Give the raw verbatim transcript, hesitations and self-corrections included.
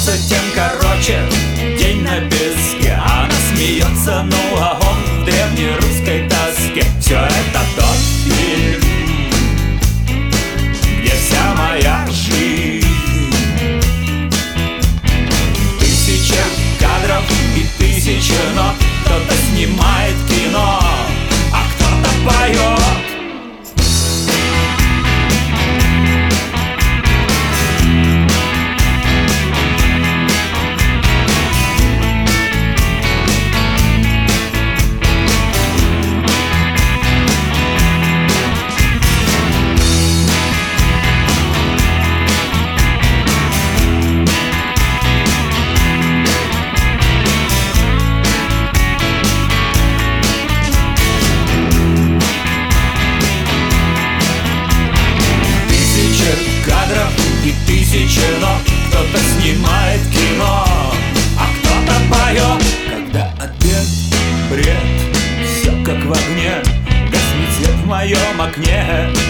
солнце, тем короче день на песке. Она смеется, ну а он в древнерусской тоске. Все это тот фильм, где вся моя жизнь. Тысяча кадров и тысяча нот. Кто-то снимает кино, а кто-то поет. И тысячи нот. Кто-то снимает кино, а кто-то поет. Когда обед, бред, все как в огне, гаснет свет в моем окне.